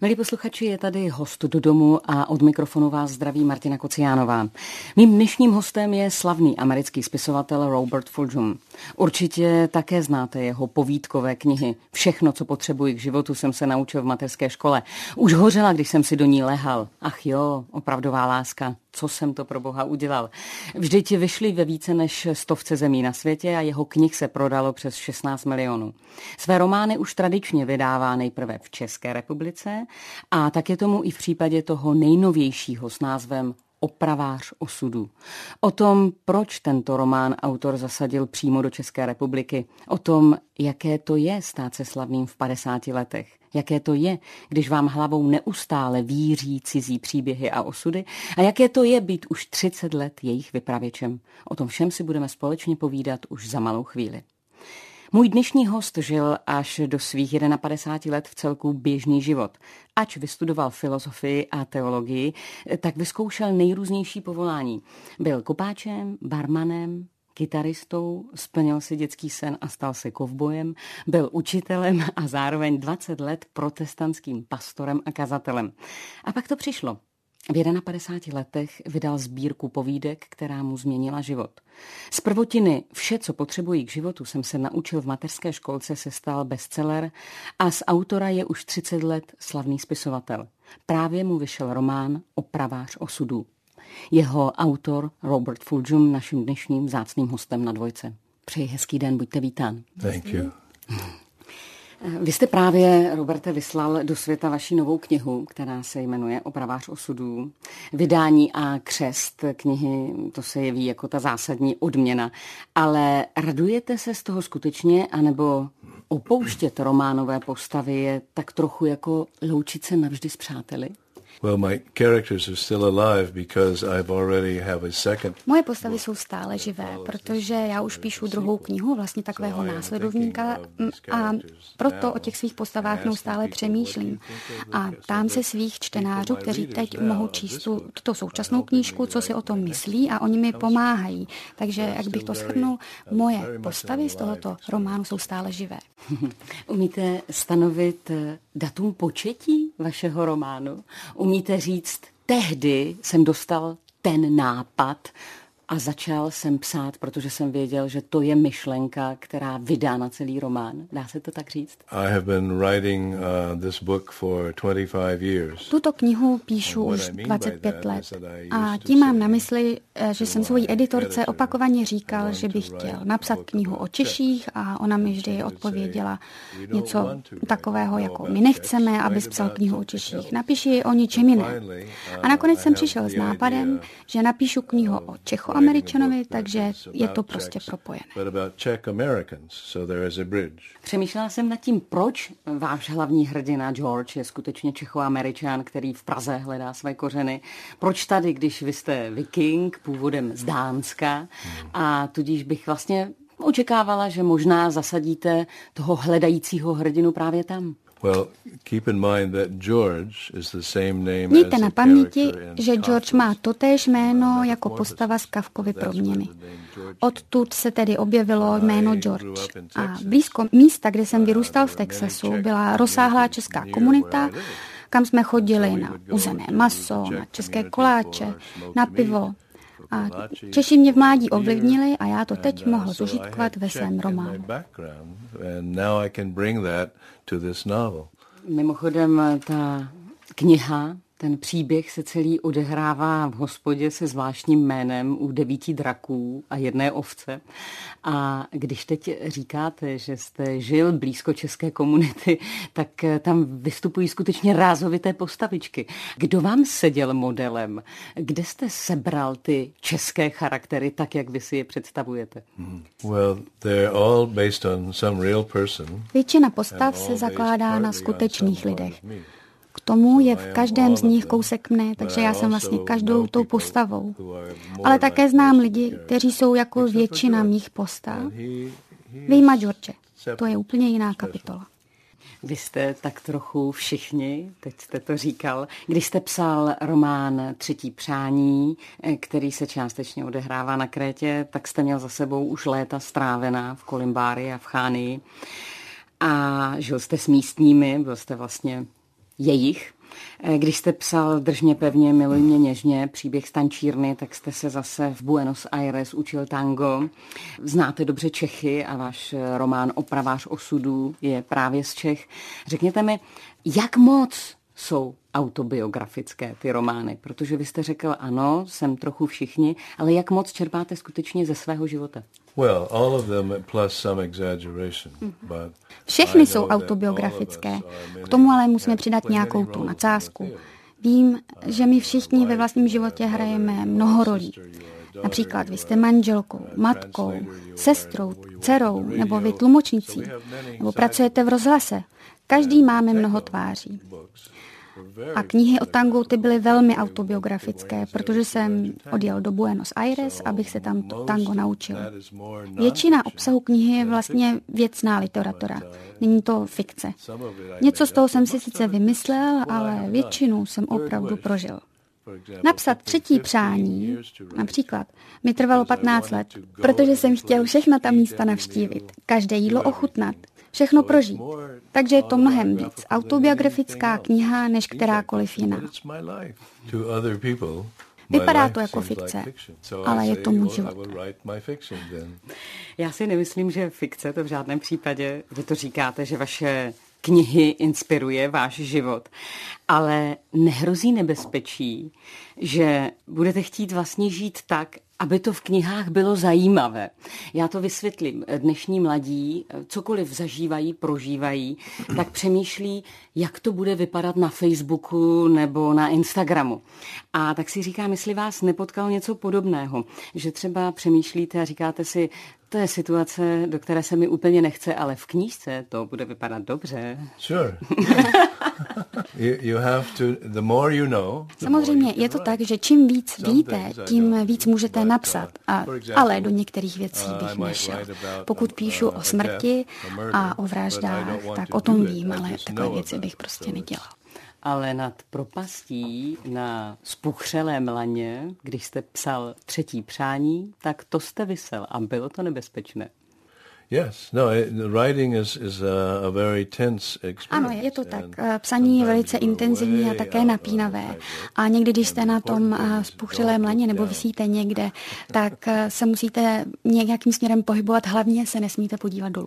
Milí posluchači, je tady host do domu a od mikrofonu vás zdraví Martina Kociánová. Mým dnešním hostem je slavný americký spisovatel Robert Fulghum. Určitě také znáte jeho povídkové knihy. Všechno, co potřebuji k životu, jsem se naučil v mateřské škole. Už hořela, když jsem si do ní lehal. Ach jo, opravdová láska. Co jsem to pro Boha udělal? Vždyť vyšly ve více než 100 zemí na světě a jeho knih se prodalo přes 16 milionů. Své romány už tradičně vydává nejprve v České republice a tak je tomu i v případě toho nejnovějšího s názvem Opravář osudu. O tom, proč tento román autor zasadil přímo do České republiky, o tom, jaké to je stát se slavným v 50 letech, jaké to je, když vám hlavou neustále víří cizí příběhy a osudy a jaké to je být už 30 let jejich vypravěčem. O tom všem si budeme společně povídat už za malou chvíli. Můj dnešní host žil až do svých 51 let v celku běžný život. Ač vystudoval filozofii a teologii, tak vyzkoušel nejrůznější povolání. Byl kopáčem, barmanem, kytaristou, splnil si dětský sen a stal se kovbojem, byl učitelem a zároveň 20 let protestantským pastorem a kazatelem. A pak to přišlo. V 51 letech vydal sbírku povídek, která mu změnila život. Z prvotiny Vše, co potřebuji k životu, jsem se naučil v mateřské školce, se stal bestseller a z autora je už 30 let slavný spisovatel. Právě mu vyšel román Opravář osudů. Jeho autor Robert Fulghum naším dnešním vzácným hostem na Dvojce. Přeji hezký den, buďte vítán. Thank you. Vy jste právě, Roberte, vyslal do světa vaši novou knihu, která se jmenuje Opravář osudů. Vydání a křest knihy, to se jeví jako ta zásadní odměna. Ale radujete se z toho skutečně, anebo opouštět románové postavy je tak trochu jako loučit se navždy s přáteli? Well, my characters are still alive because I've already have a second. Moje postavy jsou stále živé, protože já už píšu druhou knihu, vlastně takového následovníka a proto o těch svých postavách neustále přemýšlím. A ptám se svých čtenářů, kteří teď mohou číst tuto současnou knížku, co si o tom myslí a oni mi pomáhají. Takže, jak bych to shrnul, moje postavy z tohoto románu jsou stále živé. Umíte stanovit datum početí vašeho románu? Umíte říct, tehdy jsem dostal ten nápad a začal jsem psát, protože jsem věděl, že to je myšlenka, která vydá na celý román. Dá se to tak říct? I have been writing this book for 25 years. Tuto knihu píšu už 25 let a tím mám na mysli, že jsem svojí editorce opakovaně říkal, že bych chtěl napsat knihu o Češích a ona mi vždy odpověděla něco takového, jako my nechceme, abys psal knihu o Češích, napiši o ničem jiném. A nakonec jsem přišel s nápadem, že napíšu knihu o Čechoameričanovi, takže je to prostě propojené. Přemýšlela jsem nad tím, proč váš hlavní hrdina George je skutečně Čechoameričan, který v Praze hledá své kořeny. Proč tady, když vy jste viking, původem z Dánska, a tudíž bych vlastně očekávala, že možná zasadíte toho hledajícího hrdinu právě tam. Mějte na paměti, že George má totéž jméno jako postava z Kafkovy Proměny. Odtud se tedy objevilo jméno George. A blízko místa, kde jsem vyrůstal v Texasu, byla rozsáhlá česká komunita, kam jsme chodili na uzené maso, na české koláče, na pivo. A Češi mě v mládí ovlivnili a já to teď mohl zužitkovat ve svém románu. Mimochodem, ta kniha, ten příběh se celý odehrává v hospodě se zvláštním jménem u 9 draků a 1 ovce. A když teď říkáte, že jste žil blízko české komunity, tak tam vystupují skutečně rázovité postavičky. Kdo vám seděl modelem? Kde jste sebral ty české charaktery tak, jak vy si je představujete? Většina postav se zakládá na skutečných lidech. K tomu je v každém z nich kousek mne, takže já jsem vlastně každou tou postavou. Ale také znám lidi, kteří jsou jako většina mých postav. Vyjma George. To je úplně jiná kapitola. Vy jste tak trochu všichni, teď jste to říkal, když jste psal román Třetí přání, který se částečně odehrává na Krétě, tak jste měl za sebou už léta strávená v Kolimbárii a v Chánii a žil jste s místními, byl jste vlastně jejich. Když jste psal Drž mě pevně, miluj mě něžně, příběh z tančírny, tak jste se zase v Buenos Aires učil tango. Znáte dobře Čechy a váš román Opravář osudů je právě z Čech. Řekněte mi, jak moc jsou autobiografické ty romány? Protože vy jste řekl, ano, jsem trochu všichni, ale jak moc čerpáte skutečně ze svého života? Well, all of them plus some exaggeration, but všechny jsou autobiografické. K tomu ale musíme přidat nějakou tu nadsázku. Vím, že my všichni ve vlastním životě hrajeme mnoho rolí. Například vy jste manželkou, matkou, sestrou, dcerou, nebo vy tlumočnicí, nebo pracujete v rozhlase. Každý máme mnoho tváří. A knihy o tangu ty byly velmi autobiografické, protože jsem odjel do Buenos Aires, abych se tam to tango naučil. Většina obsahu knihy je vlastně věcná literatura. Není to fikce. Něco z toho jsem si sice vymyslel, ale většinu jsem opravdu prožil. Napsat 3. přání, například, mi trvalo 15 let, protože jsem chtěl všechna ta místa navštívit, každé jídlo ochutnat, všechno prožít. Takže je to mnohem víc autobiografická kniha, než kterákoliv jiná. Vypadá to jako fikce, ale je to můj život. Já si nemyslím, že fikce, to v žádném případě. Vy to říkáte, že vaše knihy inspiruje váš život, ale nehrozí nebezpečí, že budete chtít vlastně žít tak, aby to v knihách bylo zajímavé. Já to vysvětlím. Dnešní mladí, cokoliv zažívají, prožívají, tak přemýšlí, jak to bude vypadat na Facebooku nebo na Instagramu. A tak si říkám, jestli vás nepotkalo něco podobného, že třeba přemýšlíte a říkáte si, to je situace, do které se mi úplně nechce, ale v knížce to bude vypadat dobře. Sure. You have to, the more you know. Samozřejmě je to tak, že čím víc víte, tím víc můžete napsat. Ale do některých věcí bych nešel. Pokud píšu o smrti a o vraždách, tak o tom vím, ale takové věci bych prostě nedělal. Ale nad propastí na spuchřelém laně, když jste psal 3. přání, tak to jste visel a bylo to nebezpečné. Yes, no, writing is a very tense experience. Ano, je to tak. Psaní je velice intenzivní a také napínavé. A někdy, když jste na tom spuchřelém laně nebo visíte někde, tak se musíte nějakým směrem pohybovat, hlavně se nesmíte podívat dolů.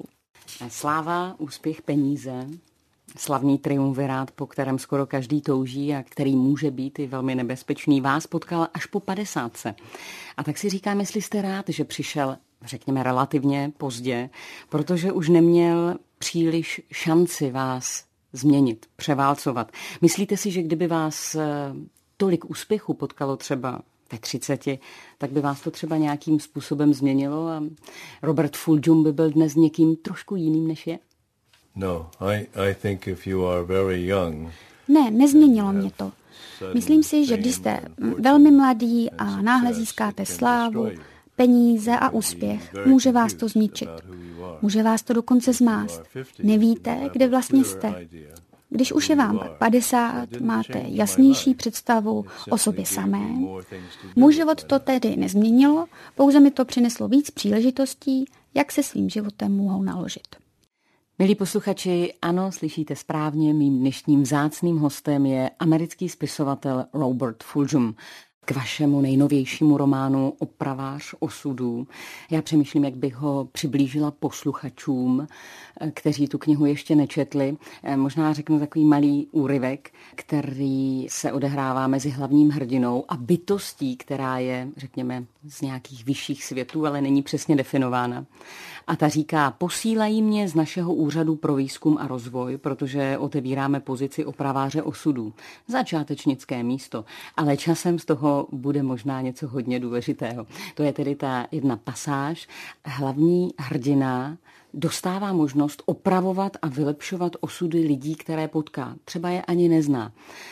Sláva, úspěch, peníze, slavný triumvirát, po kterém skoro každý touží a který může být i velmi nebezpečný, vás potkal až po 50. A tak si říkám, jestli jste rád, že přišel, řekněme, relativně pozdě, protože už neměl příliš šanci vás změnit, převálcovat. Myslíte si, že kdyby vás tolik úspěchu potkalo třeba ve 30, tak by vás to třeba nějakým způsobem změnilo a Robert Fulghum by byl dnes někým trošku jiným, než je? No, I think if you are very young. Ne, nezměnilo mě to. Myslím si, že když jste velmi mladý a náhle získáte slávu, peníze a úspěch, může vás to zničit. Může vás to dokonce zmást. Nevíte, kde vlastně jste. Když už je vám 50, máte jasnější představu o sobě samém. Můj život to tedy nezměnilo, pouze mi to přineslo víc příležitostí, jak se svým životem mohou naložit. Milí posluchači, ano, slyšíte správně, mým dnešním vzácným hostem je americký spisovatel Robert Fulghum. K vašemu nejnovějšímu románu Opravář osudů. Já přemýšlím, jak bych ho přiblížila posluchačům, kteří tu knihu ještě nečetli. Možná řeknu takový malý úryvek, který se odehrává mezi hlavním hrdinou a bytostí, která je, řekněme, z nějakých vyšších světů, ale není přesně definována. A ta říká, posílají mě z našeho úřadu pro výzkum a rozvoj, protože otevíráme pozici opraváře osudů. Začátečnické místo, ale časem z toho bude možná něco hodně důležitého. To je tedy ta jedna pasáž. Hlavní hrdina dostává možnost opravovat a vylepšovat osudy lidí, které potká. Třeba je ani nezná.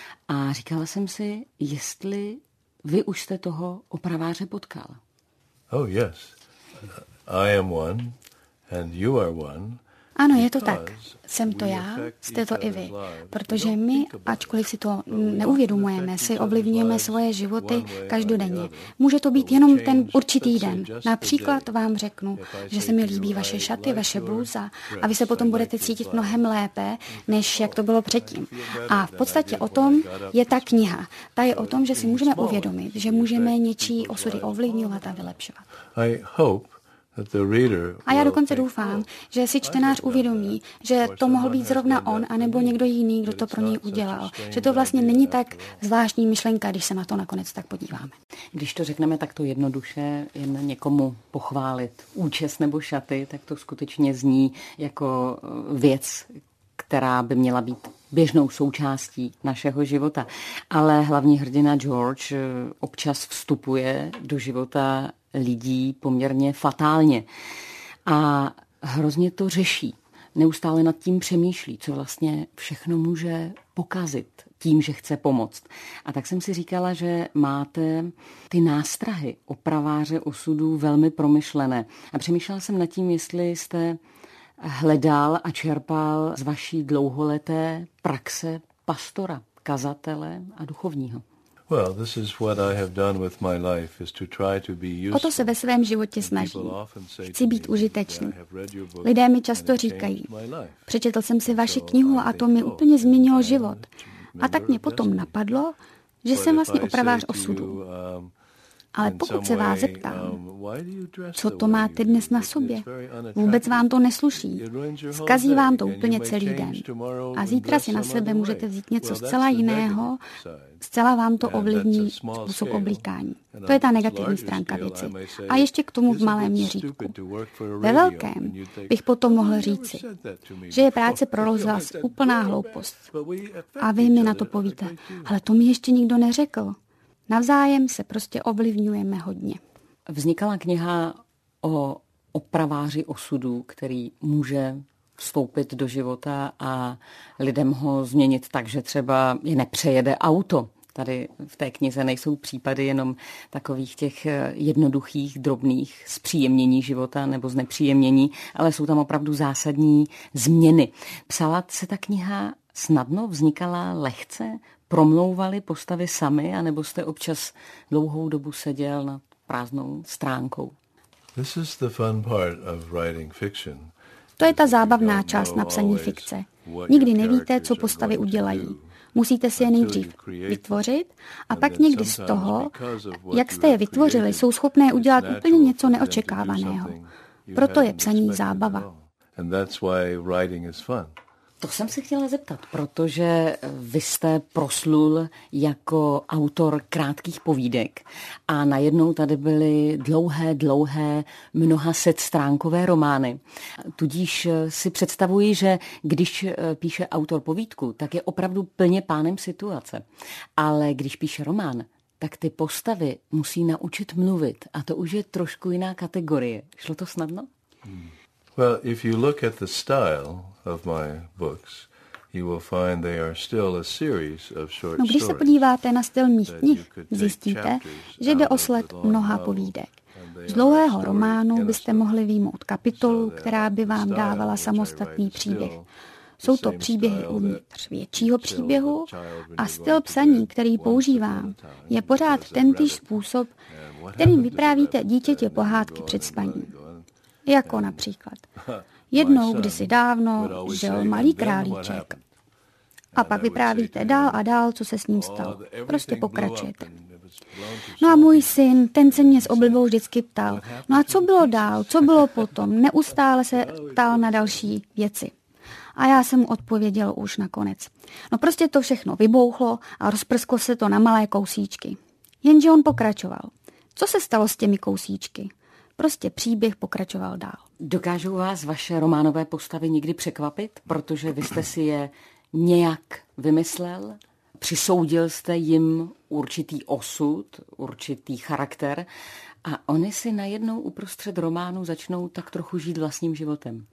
A říkala jsem si, jestli vy už jste toho opraváře potkal. Oh yes, I am one and you are one. Ano, je to tak. Jsem to já, jste to i vy. Protože my, ačkoliv si to neuvědomujeme, si ovlivňujeme svoje životy každodenně. Může to být jenom ten určitý den. Například vám řeknu, že se mi líbí vaše šaty, vaše blůza a vy se potom budete cítit mnohem lépe, než jak to bylo předtím. A v podstatě o tom je ta kniha. Ta je o tom, že si můžeme uvědomit, že můžeme něčí osudy ovlivňovat a vylepšovat. A já dokonce doufám, že si čtenář uvědomí, že to mohl být zrovna on, anebo někdo jiný, kdo to pro něj udělal. Že to vlastně není tak zvláštní myšlenka, když se na to nakonec tak podíváme. Když to řekneme takto jednoduše, jen někomu pochválit účes nebo šaty, tak to skutečně zní jako věc, která by měla být běžnou součástí našeho života. Ale hlavní hrdina George občas vstupuje do života lidí poměrně fatálně a hrozně to řeší. Neustále nad tím přemýšlí, co vlastně všechno může pokazit tím, že chce pomoct. A tak jsem si říkala, že máte ty nástrahy opraváře osudů velmi promyšlené. A přemýšlela jsem nad tím, jestli jste hledal a čerpal z vaší dlouholeté praxe pastora, kazatele a duchovního. O to se ve svém životě snažím. Chci být užitečný. Lidé mi často říkají, přečetl jsem si vaši knihu a to mi úplně změnilo život. A tak mě potom napadlo, že jsem vlastně opravář osudů. Ale pokud se vás zeptám, co to máte dnes na sobě, vůbec vám to nesluší. Zkazí vám to úplně celý den. A zítra si na sebe můžete vzít něco zcela jiného, zcela vám to ovlivní způsob oblíkání. To je ta negativní stránka věci. A ještě k tomu v malém měřítku. Ve velkém bych potom mohl říci, že je práce pro rozhlas úplná hloupost. A vy mi na to povíte, ale to mi ještě nikdo neřekl. Navzájem se prostě ovlivňujeme hodně. Vznikala kniha o opraváři osudů, který může vstoupit do života a lidem ho změnit tak, že třeba je nepřejede auto. Tady v té knize nejsou případy jenom takových těch jednoduchých, drobných zpříjemnění života nebo znepříjemnění, ale jsou tam opravdu zásadní změny. Psala se ta kniha snadno, vznikala lehce, promlouvali postavy sami, anebo jste občas dlouhou dobu seděl nad prázdnou stránkou? To je ta zábavná část napsaní fikce. Nikdy nevíte, co postavy udělají. Musíte si je nejdřív vytvořit a pak někdy z toho, jak jste je vytvořili, jsou schopné udělat úplně něco neočekávaného. Proto je psaní zábava. To jsem se chtěla zeptat, protože vy jste proslul jako autor krátkých povídek a najednou tady byly dlouhé, mnoha setstránkové romány. Tudíž si představuji, že když píše autor povídku, tak je opravdu plně pánem situace. Ale když píše román, tak ty postavy musí naučit mluvit a to už je trošku jiná kategorie. Šlo to snadno? Well, if you look at the style of my books, you will find they are still a series of short stories. Když se podíváte na styl mých knih, zjistíte, že jde o sled mnoha povídek. Z dlouhého románu byste mohli vyjmout kapitolu, která by vám dávala samostatný příběh. Jsou to příběhy uvnitř většího příběhu a styl psaní, který používám, je pořád tentýž způsob, kterým vyprávíte dítěti pohádky před spaním. Jako například. Jednou, kdysi dávno, žil malý králíček. A pak vyprávíte dál a dál, co se s ním stalo. Prostě pokračujete. No a můj syn, ten se mě s oblibou vždycky ptal. No a co bylo dál, co bylo potom? Neustále se ptal na další věci. A já jsem mu odpověděl už nakonec. No prostě to všechno vybouchlo a rozprsklo se to na malé kousíčky. Jenže on pokračoval. Co se stalo s těmi kousíčky? Prostě příběh pokračoval dál. Dokážou vás vaše románové postavy někdy překvapit, protože vy jste si je nějak vymyslel? Přisoudil jste jim určitý osud, určitý charakter a oni si najednou uprostřed románu začnou tak trochu žít vlastním životem?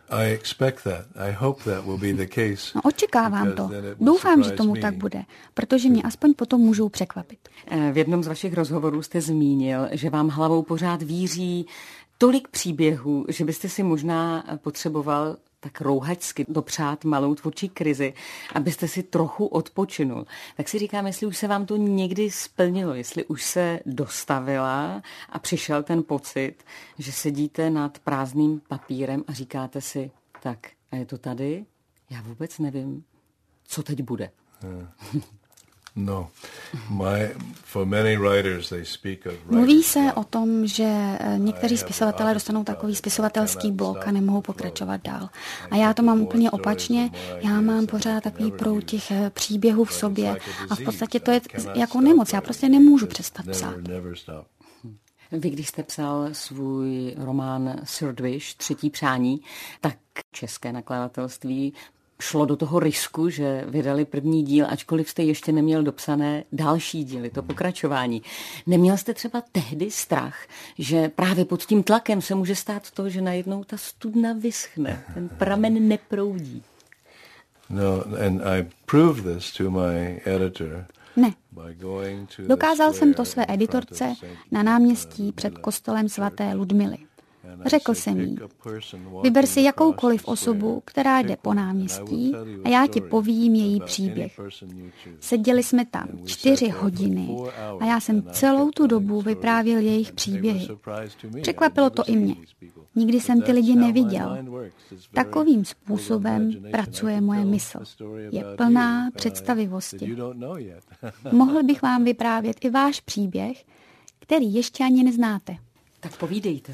No, očekávám to. Doufám, že tomu tak bude, protože mě aspoň potom můžou překvapit. V jednom z vašich rozhovorů jste zmínil, že vám hlavou pořád víří tolik příběhů, že byste si možná potřeboval tak rouhačsky dopřát malou tvůrčí krizi, abyste si trochu odpočinul. Tak si říkám, jestli už se vám to někdy splnilo, jestli už se dostavila a přišel ten pocit, že sedíte nad prázdným papírem a říkáte si, tak a je to tady? Já vůbec nevím, co teď bude. No. For many writers, they speak of Mluví se o tom, že někteří spisovatelé dostanou takový spisovatelský blok a nemohou pokračovat dál. A já to mám úplně opačně. Já mám pořád takový proud těch příběhů v sobě a v podstatě to je jako nemoc. Já prostě nemůžu přestat psát. Vy, když jste psal svůj román Third Wish, Třetí přání, tak české nakladatelství šlo do toho risku, že vydali první díl, ačkoliv jste ještě neměl dopsané další díly, to pokračování. Neměl jste třeba tehdy strach, že právě pod tím tlakem se může stát to, že najednou ta studna vyschne, ten pramen neproudí? No, and I proved this to my editor. Ne. Dokázal jsem to své editorce na náměstí před kostelem svaté Ludmily. Řekl jsem jí, vyber si jakoukoliv osobu, která jde po náměstí a já ti povím její příběh. Seděli jsme tam 4 hodiny a já jsem celou tu dobu vyprávěl jejich příběhy. Překvapilo to i mě. Nikdy jsem ty lidi neviděl. Takovým způsobem pracuje moje mysl. Je plná představivosti. Mohl bych vám vyprávět i váš příběh, který ještě ani neznáte. Tak povídejte.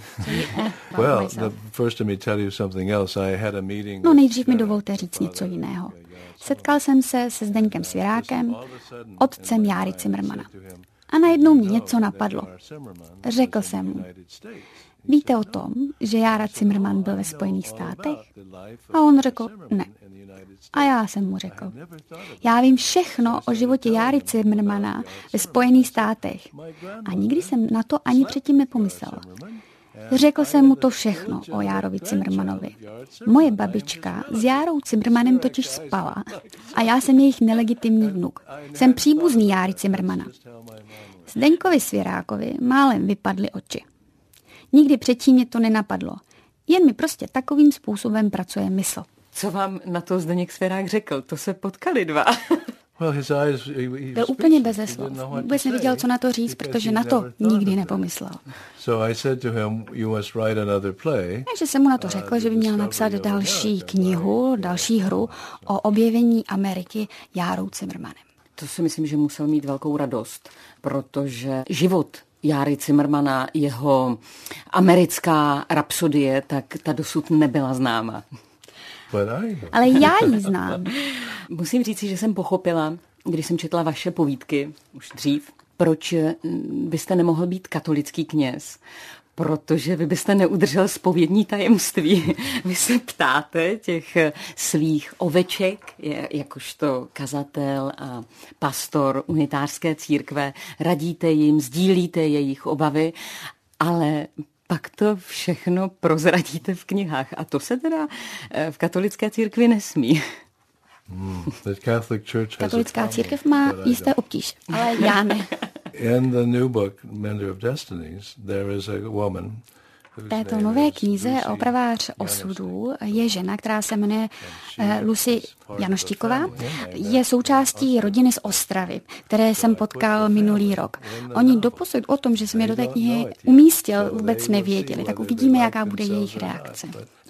No nejdřív mi dovolte říct něco jiného. Setkal jsem se se Zdeňkem Svěrákem, otcem Járy Cimrmana. A najednou mě něco napadlo. Řekl jsem mu, víte o tom, že Jára Cimrman byl ve Spojených státech? A on řekl, ne. A já jsem mu řekl, já vím všechno o životě Járy Cimrmana ve Spojených státech. A nikdy jsem na to ani předtím nepomyslel. Řekl jsem mu to všechno o Járovi Cimrmanovi. Moje babička s Járou Cimrmanem totiž spala a já jsem jejich nelegitimní vnuk. Jsem příbuzný Járy Cimrmana. Zdeňkovi Svěrákovi málem vypadly oči. Nikdy předtím mě to nenapadlo. Jen mi prostě takovým způsobem pracuje mysl. Co vám na to Zdeněk Svěrák řekl? To se potkali dva. Byl úplně beze slov. Vůbec nevěděl, co na to říct, protože na to nikdy nepomyslel. Takže jsem mu na to řekl, že by měl napsat další knihu, další hru o objevení Ameriky Járou Cimrmanem. To si myslím, že musel mít velkou radost, protože život Járy Cimrmana, jeho americká rapsodie, tak ta dosud nebyla známa. Ale já ji znám. Musím říct, že jsem pochopila, když jsem četla vaše povídky, už dřív, proč byste nemohl být katolický kněz. Protože vy byste neudržel zpovědní tajemství. Vy se ptáte těch svých oveček, jakožto kazatel a pastor unitářské církve, radíte jim, sdílíte jejich obavy, ale pak to všechno prozradíte v knihách. A to se teda v katolické církvi nesmí. Katolická církev má jisté obtíž, ale já ne. V této nové knize Opravář osudů je žena, která se jmenuje Lucy Janoštíková. Je součástí rodiny z Ostravy, které jsem potkal minulý rok. Oni doposud o tom, že jsem je do té knihy umístil, vůbec nevěděli. Tak uvidíme, jaká bude jejich reakce.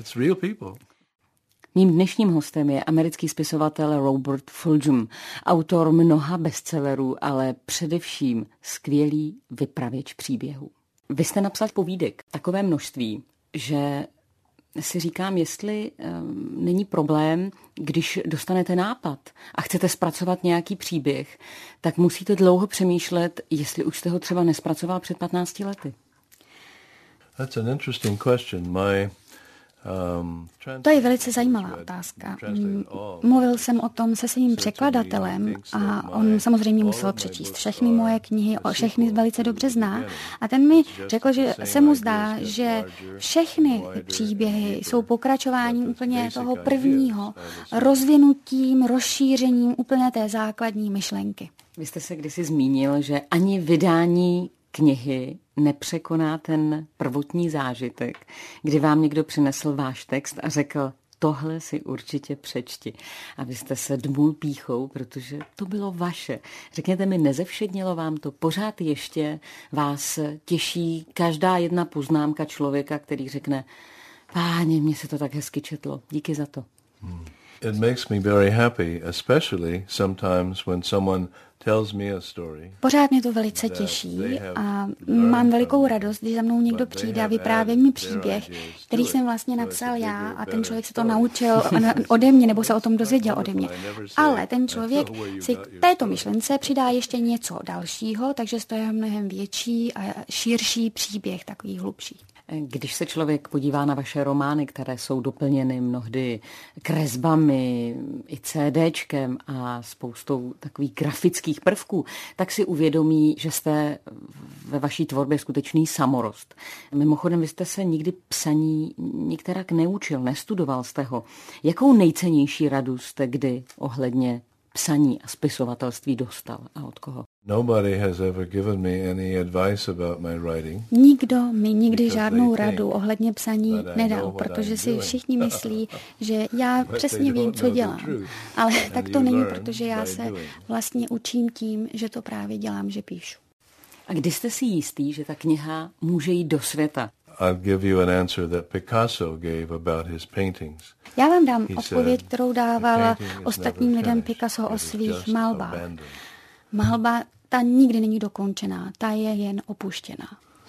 Mým dnešním hostem je americký spisovatel Robert Fulghum, autor mnoha bestsellerů, ale především skvělý vypravěč příběhů. Vy jste napsal povídek takové množství, že si říkám, jestli není problém, když dostanete nápad a chcete zpracovat nějaký příběh, tak musíte dlouho přemýšlet, jestli už jste ho třeba nespracoval před 15 lety. That's an interesting question. To je velice zajímavá otázka. Mluvil jsem o tom se svým překladatelem a on samozřejmě musel přečíst všechny moje knihy, všechny velice dobře zná. A ten mi řekl, že se mu zdá, že všechny příběhy jsou pokračováním úplně toho prvního, rozvinutím, rozšířením úplně té základní myšlenky. Vy jste se kdysi zmínil, že ani vydání knihy nepřekoná ten prvotní zážitek, kdy vám někdo přinesl váš text a řekl, tohle si určitě přečti. A vy jste se dmul pýchou, protože to bylo vaše. Řekněte mi, nezevšednilo vám to? Pořád ještě vás těší každá jedna poznámka člověka, který řekne: Páně, mně se to tak hezky četlo. Díky za to. It makes me very happy, especially sometimes when someone tells me a story. Pořád mě to velice těší a mám velikou radost, když za mnou někdo přijde a vypráví mi příběh, který jsem vlastně napsal já a ten člověk se to naučil ode mě nebo se o tom dozvěděl ode mě. Ale ten člověk si k této myšlence přidá ještě něco dalšího, takže to je mnohem větší a širší příběh, takový hlubší. Když se člověk podívá na vaše romány, které jsou doplněny mnohdy kresbami, i CDčkem a spoustou takových grafických prvků, tak si uvědomí, že jste ve vaší tvorbě skutečný samorost. Mimochodem, vy jste se nikdy psaní nikterak neučil, nestudoval jste ho. Jakou nejcennější radu jste kdy ohledně psaní a spisovatelství dostal a od koho? Nobody has ever given me any advice about my writing. Nikdo mi nikdy žádnou radu ohledně psaní nedal, protože si všichni myslí, že já přesně vím, co dělám. Ale tak to není, protože já se vlastně učím tím, že to právě dělám, že píšu. A kdy jste si jistý, že ta kniha může jít do světa? I'll give you an answer that Picasso gave about his paintings. Já vám dám odpověď, kterou dával ostatním lidem Picasso o svých malbách. Malba, ta nikdy není dokončená, ta je jen opuštěná.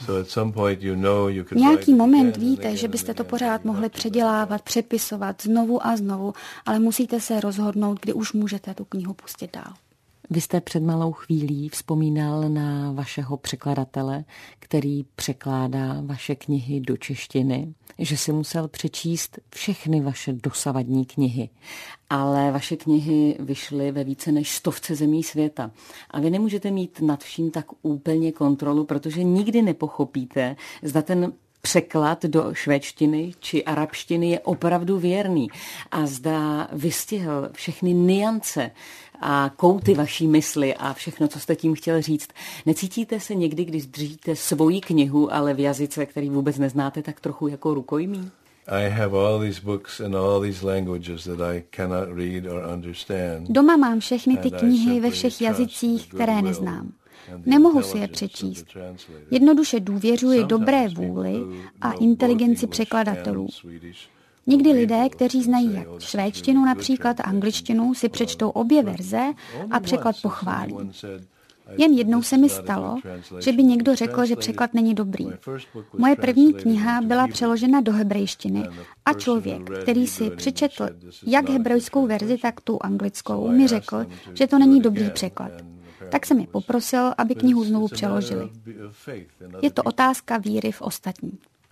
V nějaký moment víte, že byste to pořád mohli předělávat, přepisovat znovu a znovu, ale musíte se rozhodnout, kdy už můžete tu knihu pustit dál. Vy jste před malou chvílí vzpomínal na vašeho překladatele, který překládá vaše knihy do češtiny, že si musel přečíst všechny vaše dosavadní knihy. Ale vaše knihy vyšly ve více než 100 zemí světa. A vy nemůžete mít nad vším tak úplně kontrolu, protože nikdy nepochopíte, zda ten překlad do švédštiny či arabštiny je opravdu věrný a zda vystihl všechny nuance a kouty vaší mysli a všechno, co jste tím chtěl říct. Necítíte se někdy, když držíte svoji knihu, ale v jazyce, který vůbec neznáte, tak trochu jako rukojmí? I have all these books in all these languages that I cannot read or understand. Doma mám všechny ty knihy ve všech jazycích, které neznám. Nemohu si je přečíst. Jednoduše důvěřuji dobré vůli a inteligenci překladatelů. Někdy lidé, kteří znají jak švédštinu například a angličtinu, si přečtou obě verze a překlad pochválí. Jen jednou se mi stalo, že by někdo řekl, že překlad není dobrý. Moje první kniha byla přeložena do hebrejštiny a člověk, který si přečetl jak hebrejskou verzi, tak tu anglickou, mi řekl, že to není dobrý překlad. Tak jsem je poprosil, aby knihu znovu přeložili. Je to otázka víry v ostatní.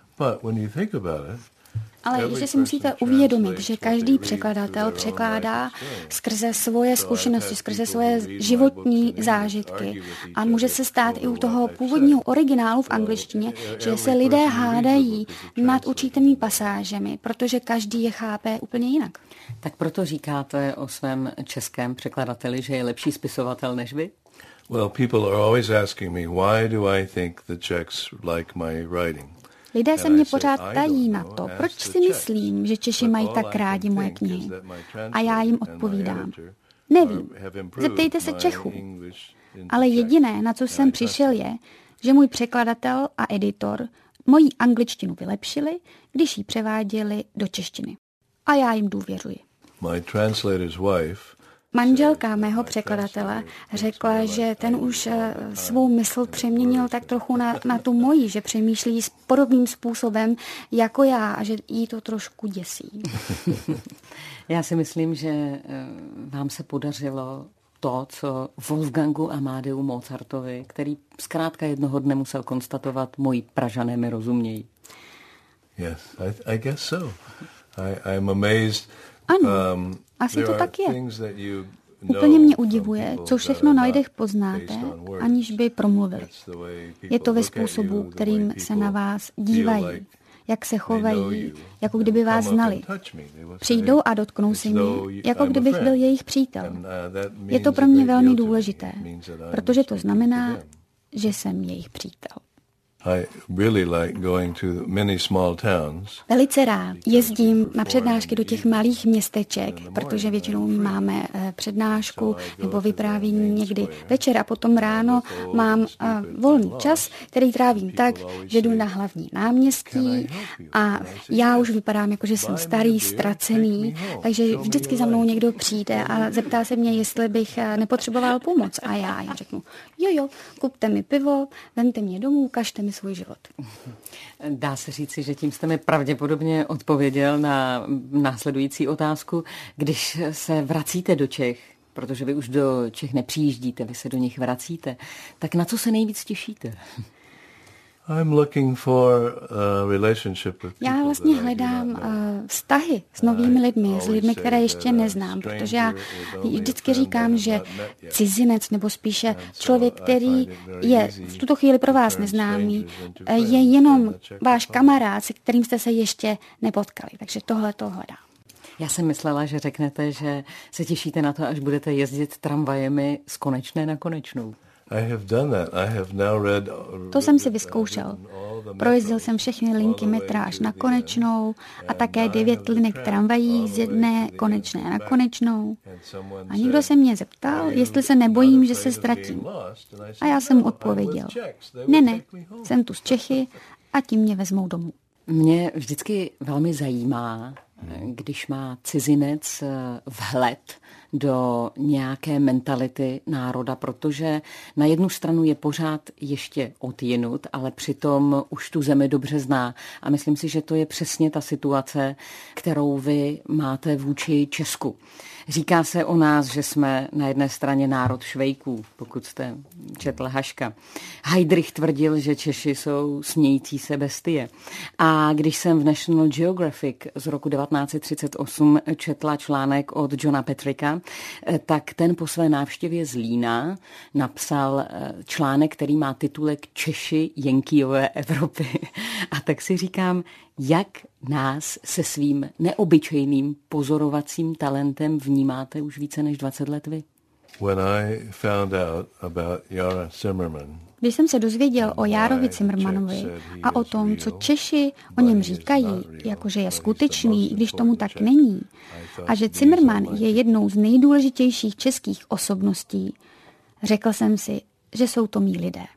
Ale ještě si musíte uvědomit, že každý překladatel překládá skrze svoje zkušenosti, skrze svoje životní zážitky. A může se stát i u toho původního originálu v angličtině, že se lidé hádají nad určitými pasážemi, protože každý je chápe úplně jinak. Tak proto říkáte o svém českém překladateli, že je lepší spisovatel než vy? Well, people are always asking me, why do I think the Czechs like my writing? Lidé se mě pořád ptají na to, proč si myslím, že Češi mají tak rádi moje knihy. A já jim odpovídám. Nevím, zeptejte se Čechů. Ale jediné, na co jsem přišel, je, že můj překladatel a editor moji angličtinu vylepšili, když ji převáděli do češtiny. A já jim důvěřuji. Manželka mého překladatele řekla, že ten už svou mysl přeměnil tak trochu na tu moji, že přemýšlí podobným způsobem jako já a že jí to trošku děsí. Já si myslím, že vám se podařilo to, co Wolfgangu Amadeu Mozartovi, který zkrátka jednoho dne musel konstatovat, moji Pražané mi rozumějí. Yes, I guess so. I'm amazed. Ano, asi to tak je. Úplně mě udivuje, co všechno na lidech poznáte, aniž by promluvili. Je to ve způsobu, kterým se na vás dívají, jak se chovají, jako kdyby vás znali. Přijdou a dotknou se mě, jako kdybych byl jejich přítel. Je to pro mě velmi důležité, protože to znamená, že jsem jejich přítel. I really like going to many small towns. Velice rád jezdím na přednášky do těch malých městeček, protože většinou máme přednášku nebo vyprávění někdy večer a potom ráno mám volný čas, který trávím tak, že jdu na hlavní náměstí a já už vypadám jako, že jsem starý, ztracený, takže vždycky za mnou někdo přijde a zeptá se mě, jestli bych nepotřeboval pomoc. A já jim řeknu, jo, kupte mi pivo, vemte mě domů, kažte mi svůj život. Dá se říci, že tím jste mi pravděpodobně odpověděl na následující otázku. Když se vracíte do Čech, protože vy už do Čech nepřijíždíte, vy se do nich vracíte, tak na co se nejvíc těšíte? I'm looking for a relationship with people. Já vlastně hledám vztahy s novými lidmi, s lidmi, které ještě neznám, protože já vždycky říkám, že cizinec nebo spíše člověk, který je v tuto chvíli pro vás neznámý, je jenom váš kamarád, se kterým jste se ještě nepotkali. Takže tohle to hledám. Já jsem myslela, že řeknete, že se těšíte na to, až budete jezdit tramvajemi z konečné na konečnou. To jsem si vyzkoušel. Projezdil jsem všechny linky metra až na konečnou a také 9 linek tramvají z jedné konečné na konečnou. A někdo se mě zeptal, jestli se nebojím, že se ztratím. A já jsem mu odpověděl, ne, jsem tu z Čechy a tím mě vezmou domů. Mě vždycky velmi zajímá, když má cizinec vhled do nějaké mentality národa, protože na jednu stranu je pořád ještě odjinud, ale přitom už tu zemi dobře zná. A myslím si, že to je přesně ta situace, kterou vy máte vůči Česku. Říká se o nás, že jsme na jedné straně národ švejků, pokud jste četl Haška. Heydrich tvrdil, že Češi jsou smějící se bestie. A když jsem v National Geographic z roku 1938 četla článek od Johna Petricka, tak ten po své návštěvě Zlína napsal článek, který má titulek Češi, Jenkijové Evropy. A tak si říkám, jak nás se svým neobyčejným pozorovacím talentem vnímáte už více než 20 let vy? Když jsem se dozvěděl o Járovi Cimrmanovi a o tom, co Češi o něm říkají, jakože je skutečný, i když tomu tak není, a že Cimrman je jednou z nejdůležitějších českých osobností, řekl jsem si, že jsou to mí lidé.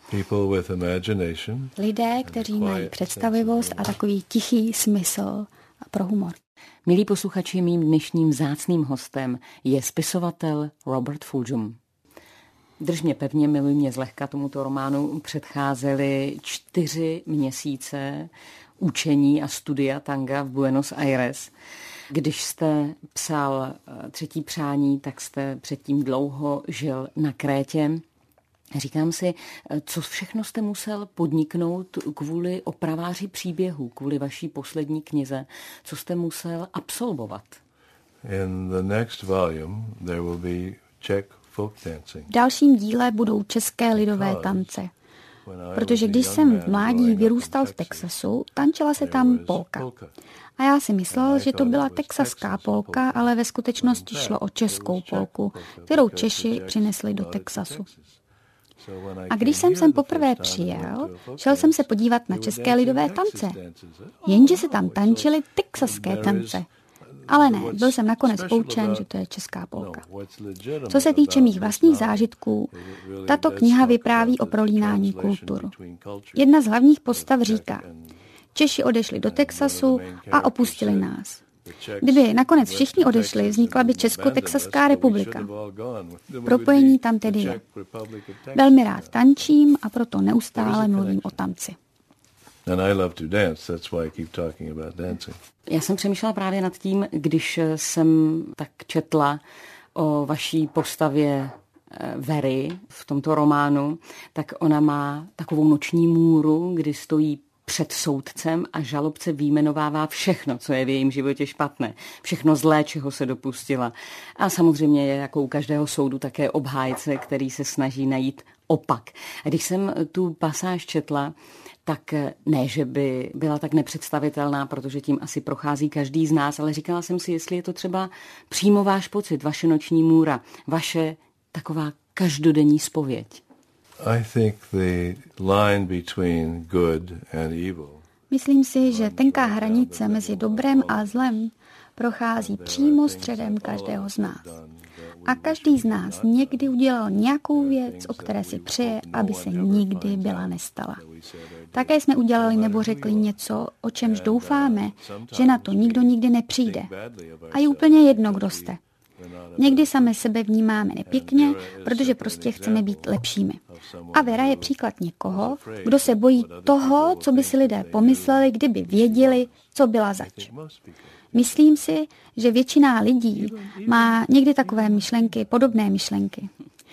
Lidé, kteří mají představivost a takový tichý smysl pro humor. Milí posluchači, mým dnešním vzácným hostem je spisovatel Robert Fulghum. Drž mě pevně, miluj mě zlehka, tomuto románu předcházely 4 měsíce učení a studia tanga v Buenos Aires. Když jste psal 3. přání, tak jste předtím dlouho žil na Krétě. Říkám si, co všechno jste musel podniknout kvůli opraváři příběhů, kvůli vaší poslední knize, co jste musel absolvovat? V dalším díle budou české lidové tance. Protože když jsem v mládí vyrůstal v Texasu, tančila se tam polka. A já si myslel, že to byla texaská polka, ale ve skutečnosti šlo o českou polku, kterou Češi přinesli do Texasu. A když jsem sem poprvé přijel, šel jsem se podívat na české lidové tance. Jenže se tam tančily texaské tance. Ale ne, byl jsem nakonec poučen, že to je česká polka. Co se týče mých vlastních zážitků, tato kniha vypráví o prolínání kultur. Jedna z hlavních postav říká, Češi odešli do Texasu a opustili nás. Kdyby nakonec všichni odešli, vznikla by Česko-Texaská republika. Propojení tam tedy je. Velmi rád tančím a proto neustále mluvím o tanci. Já jsem přemýšlela právě nad tím, když jsem tak četla o vaší postavě Very v tomto románu, tak ona má takovou noční můru, kdy stojí před soudcem a žalobce vyjmenovává všechno, co je v jejím životě špatné. Všechno zlé, čeho se dopustila. A samozřejmě je jako u každého soudu také obhájce, který se snaží najít opak. A když jsem tu pasáž četla, tak ne, že by byla tak nepředstavitelná, protože tím asi prochází každý z nás, ale říkala jsem si, jestli je to třeba přímo váš pocit, vaše noční můra, vaše taková každodenní zpověď. I think the line between good and evil. Myslím si, že tenká hranice mezi dobrem a zlem prochází přímo středem každého z nás. A každý z nás někdy udělal nějakou věc, o které si přeje, aby se nikdy byla nestala. Také jsme udělali nebo řekli něco, o čemž doufáme, že na to nikdo nikdy nepřijde. A je úplně jedno, kdo jste. Někdy sami sebe vnímáme nepěkně, protože prostě chceme být lepšími. A Vera je příklad někoho, kdo se bojí toho, co by si lidé pomysleli, kdyby věděli, co byla zač. Myslím si, že většina lidí má někdy takové myšlenky, podobné myšlenky.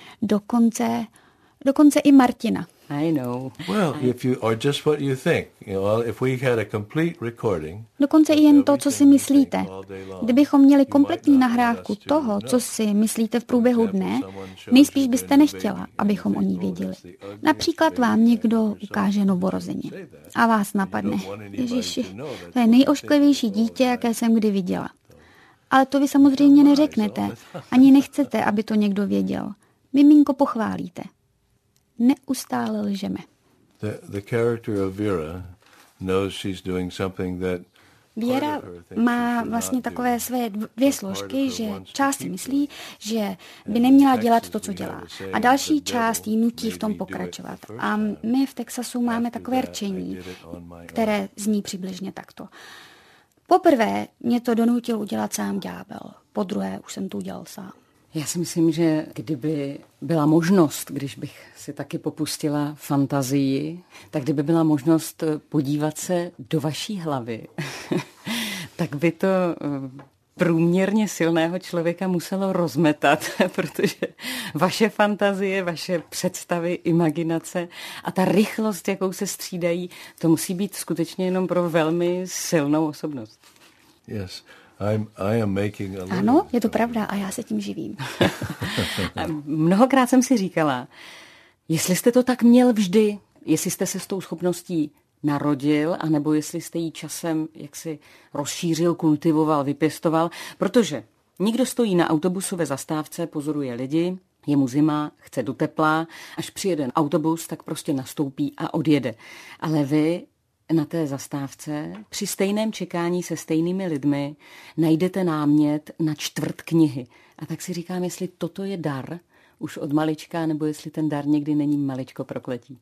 Dokonce i Martina. I know. Well, if you are just what you think, if we had a complete recording. Dokonce i jen to, co si myslíte. Kdybychom měli kompletní nahrávku toho, co si myslíte v průběhu dne, nejspíš byste nechtěla, abychom o ní věděli. Například vám někdo ukáže novorozeně a vás napadne. Ježiši, to je nejošklivější dítě, jaké jsem kdy viděla. Ale to vy samozřejmě neřeknete. Ani nechcete, aby to někdo věděl. Miminko pochválíte. Neustále lžeme. The character of Vera knows she's doing something that Věra má vlastně takové své dvě složky, že část si myslí, že by neměla dělat to, co dělá. A další část jí nutí v tom pokračovat. A my v Texasu máme takové rčení, které zní přibližně takto. Poprvé mě to donutil udělat sám ďábel. Podruhé už jsem to udělal sám. Já si myslím, že kdyby byla možnost, když bych si taky popustila fantazii, tak kdyby byla možnost podívat se do vaší hlavy, tak by to průměrně silného člověka muselo rozmetat, protože vaše fantazie, vaše představy, imaginace a ta rychlost, jakou se střídají, to musí být skutečně jenom pro velmi silnou osobnost. Yes. I am making a ano, je to pravda a já se tím živím. Mnohokrát jsem si říkala, jestli jste to tak měl vždy, jestli jste se s tou schopností narodil, anebo jestli jste ji časem jaksi rozšířil, kultivoval, vypěstoval, protože někdo stojí na autobusové zastávce, pozoruje lidi, je mu zima, chce do tepla, až přijede autobus, tak prostě nastoupí a odjede. Ale vy na té zastávce při stejném čekání se stejnými lidmi najdete námět na čtvrt knihy. A tak si říkám, jestli toto je dar už od malička, nebo jestli ten dar někdy není maličko prokletí.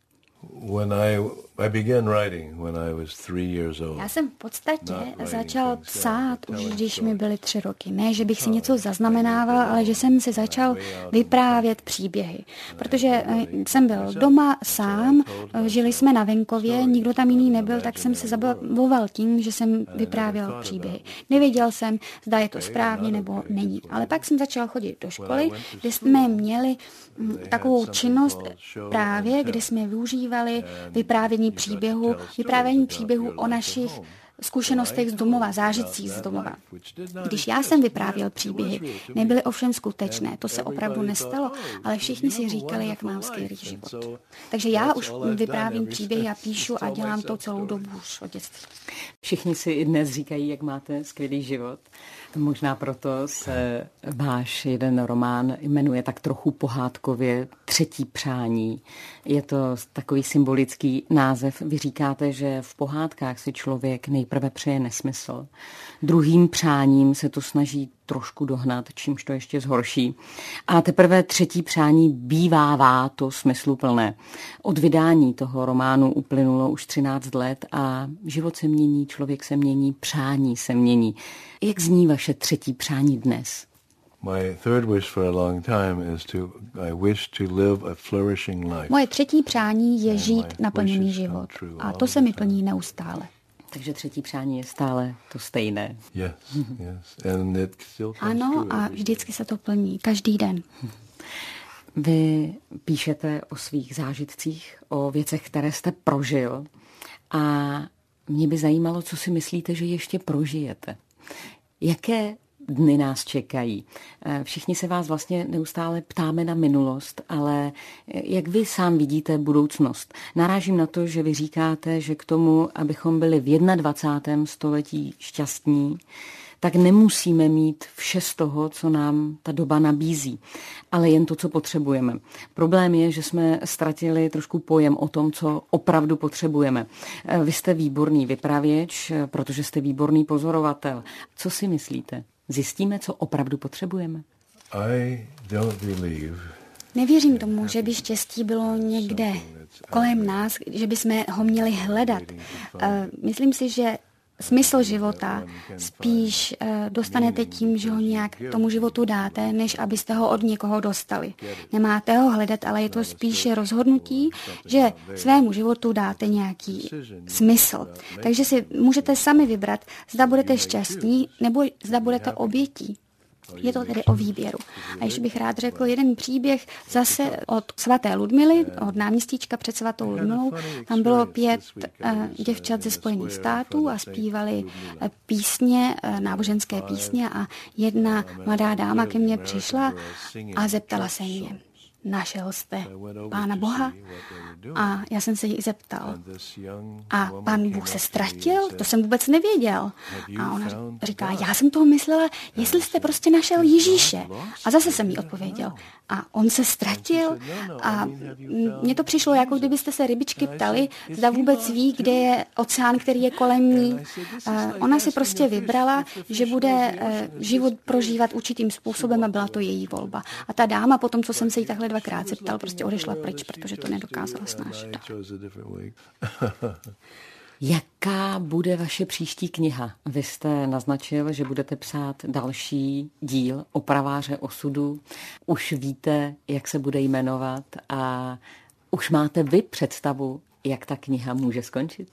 I began writing when I was 3 years old. Já jsem v podstatě začal psát už, když mi byly 3 roky. Ne, že bych si něco zaznamenával, ale že jsem si začal vyprávět příběhy. Protože jsem byl doma sám, žili jsme na venkově, nikdo tam jiný nebyl, tak jsem se zabavoval tím, že jsem vyprávěl příběhy. Nevěděl jsem, zda je to správně nebo není. Ale pak jsem začal chodit do školy, kde jsme měli takovou činnost právě, kde jsme využívali vyprávění příběhů o našich zkušenostech z domova, zážitcích z domova. Když já jsem vyprávěl příběhy, nebyly ovšem skutečné, to se opravdu nestalo, ale všichni si říkali, jak mám skvělý život. Takže já už vyprávím příběhy a píšu a dělám to celou dobu už od dětství. Všichni si i dnes říkají, jak máte skvělý život. Možná proto se váš jeden román jmenuje tak trochu pohádkově Třetí přání. Je to takový symbolický název. Vy říkáte, že v pohádkách si člověk nejprve přeje nesmysl. Druhým přáním se to snaží trošku dohnat, čímž to ještě zhorší. A teprve třetí přání bývává to smysluplné. Od vydání toho románu uplynulo už 13 let a život se mění, člověk se mění, přání se mění. Jak zní vaše třetí přání dnes? Moje třetí přání je žít naplněný život. A to se mi plní neustále. Takže třetí přání je stále to stejné. Yes. And it still ano, a vždycky se to plní, každý den. Vy píšete o svých zážitcích, o věcech, které jste prožil. A mě by zajímalo, co si myslíte, že ještě prožijete. Jaké dny nás čekají? Všichni se vás vlastně neustále ptáme na minulost, ale jak vy sám vidíte budoucnost? Narážím na to, že vy říkáte, že k tomu, abychom byli v 21. století šťastní, tak nemusíme mít vše z toho, co nám ta doba nabízí, ale jen to, co potřebujeme. Problém je, že jsme ztratili trošku pojem o tom, co opravdu potřebujeme. Vy jste výborný vypravěč, protože jste výborný pozorovatel. Co si myslíte? Zjistíme, co opravdu potřebujeme? Nevěřím tomu, že by štěstí bylo někde kolem nás, že bychom ho měli hledat. Myslím si, že smysl života spíš dostanete tím, že ho nějak tomu životu dáte, než abyste ho od někoho dostali. Nemáte ho hledat, ale je to spíše rozhodnutí, že svému životu dáte nějaký smysl. Takže si můžete sami vybrat, zda budete šťastní, nebo zda budete obětí. Je to tedy o výběru. A ještě bych rád řekl jeden příběh zase od svaté Ludmily, od náměstíčka před svatou Ludmilou. Tam bylo 5 děvčat ze Spojených států a zpívali písně, náboženské písně a jedna mladá dáma ke mně přišla a zeptala se mě: Našel jste Pána Boha? A já jsem se jí zeptal. A Pán Bůh se ztratil? To jsem vůbec nevěděl. A ona říká, já jsem toho myslela, jestli jste prostě našel Ježíše. A zase jsem jí odpověděl. A on se ztratil a mně to přišlo, jako kdybyste se rybičky ptali, zda vůbec ví, kde je oceán, který je kolem ní. Ona si prostě vybrala, že bude život prožívat určitým způsobem a byla to její volba. A ta dáma potom, co jsem se jí takhle 2krát zeptal, prostě odešla pryč, protože to nedokázala snášet. Jaká bude vaše příští kniha? Vy jste naznačil, že budete psát další díl Opraváře osudu. Už víte, jak se bude jmenovat a už máte vy představu, jak ta kniha může skončit?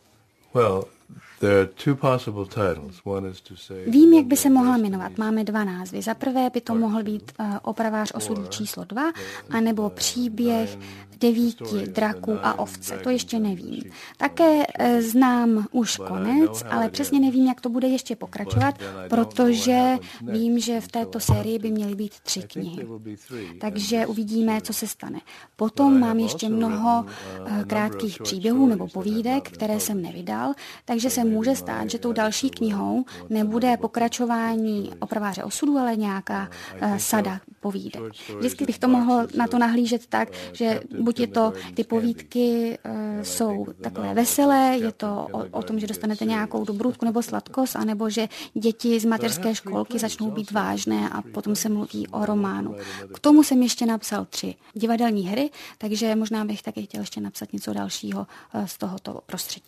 Vím, jak by se mohla jmenovat. Máme 2 názvy. Za prvé by to mohl být Opravář osudu číslo 2, anebo Příběh 9 draků a ovce. To ještě nevím. Také znám už konec, ale přesně nevím, jak to bude ještě pokračovat, protože vím, že v této sérii by měly být 3 knihy. Takže uvidíme, co se stane. Potom mám ještě mnoho krátkých příběhů nebo povídek, které jsem nevydal, takže se může stát, že tou další knihou nebude pokračování Opraváře osudu, ale nějaká sada povídek. Vždycky bych to mohl na to nahlížet tak, že buď je to, ty povídky jsou takové veselé, je to o tom, že dostanete nějakou dobrůdku nebo sladkost, anebo že děti z mateřské školky začnou být vážné a potom se mluví o románu. K tomu jsem ještě napsal 3 divadelní hry, takže možná bych taky chtěl ještě napsat něco dalšího z tohoto prostředí.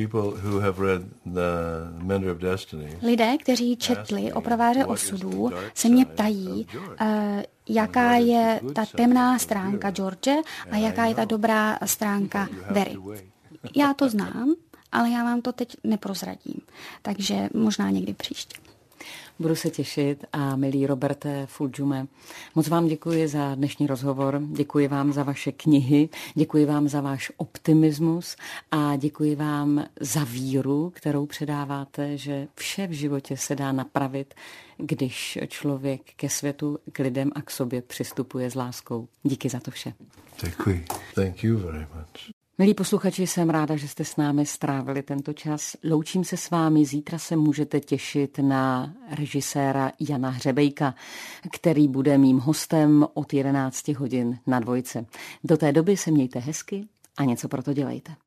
Lidé, kteří četli Opraváře osudů, se mě ptají, jaká je ta temná stránka George a jaká je ta dobrá stránka Very. Já to znám, ale já vám to teď neprozradím, takže možná někdy příště. Budu se těšit a milý Roberte Fulgjume, moc vám děkuji za dnešní rozhovor, děkuji vám za vaše knihy, děkuji vám za váš optimismus a děkuji vám za víru, kterou předáváte, že vše v životě se dá napravit, když člověk ke světu, k lidem a k sobě přistupuje s láskou. Díky za to vše. Děkuji. Thank you very much. Milí posluchači, jsem ráda, že jste s námi strávili tento čas. Loučím se s vámi, zítra se můžete těšit na režiséra Jana Hřebejka, který bude mým hostem od 11 hodin na Dvojce. Do té doby se mějte hezky a něco pro to dělejte.